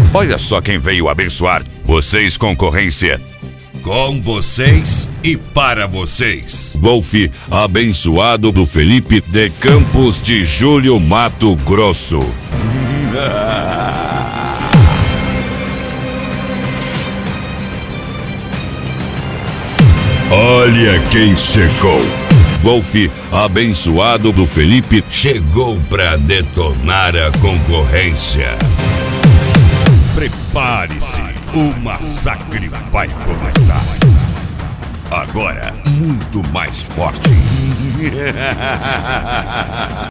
Olha só quem veio abençoar. Vocês, concorrência. Com vocês e para vocês. Golfe abençoado do Felipe de Campos de Julho, Mato Grosso. Olha quem chegou. Golfe abençoado do Felipe Chegou pra detonar a concorrência. Prepare-se, o massacre vai começar. Agora, muito mais forte.